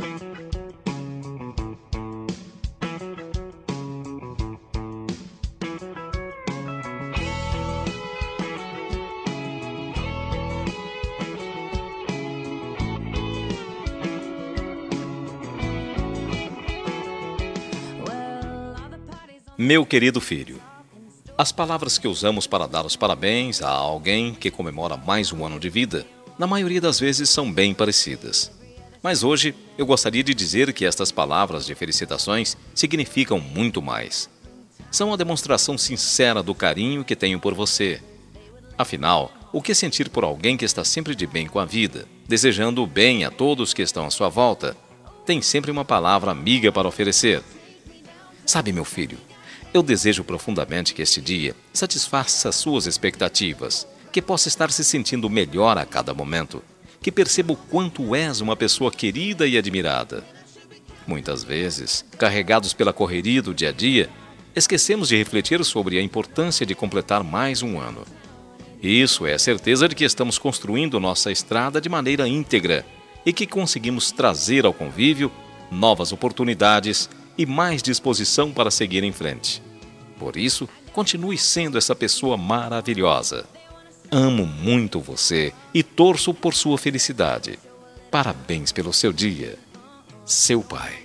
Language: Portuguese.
Meu querido filho, as palavras que usamos para dar os parabéns a alguém que comemora mais um ano de vida, na maioria das vezes são bem parecidas. Mas hoje eu gostaria de dizer que estas palavras de felicitações significam muito mais. São a demonstração sincera do carinho que tenho por você. Afinal, o que sentir por alguém que está sempre de bem com a vida, desejando o bem a todos que estão à sua volta, tem sempre uma palavra amiga para oferecer. Sabe, meu filho, eu desejo profundamente que este dia satisfaça suas expectativas, que possa estar se sentindo melhor a cada momento, que perceba o quanto és uma pessoa querida e admirada. Muitas vezes, carregados pela correria do dia a dia, esquecemos de refletir sobre a importância de completar mais um ano. Isso é a certeza de que estamos construindo nossa estrada de maneira íntegra e que conseguimos trazer ao convívio novas oportunidades e mais disposição para seguir em frente. Por isso, continue sendo essa pessoa maravilhosa. Amo muito você e torço por sua felicidade. Parabéns pelo seu dia. Seu pai.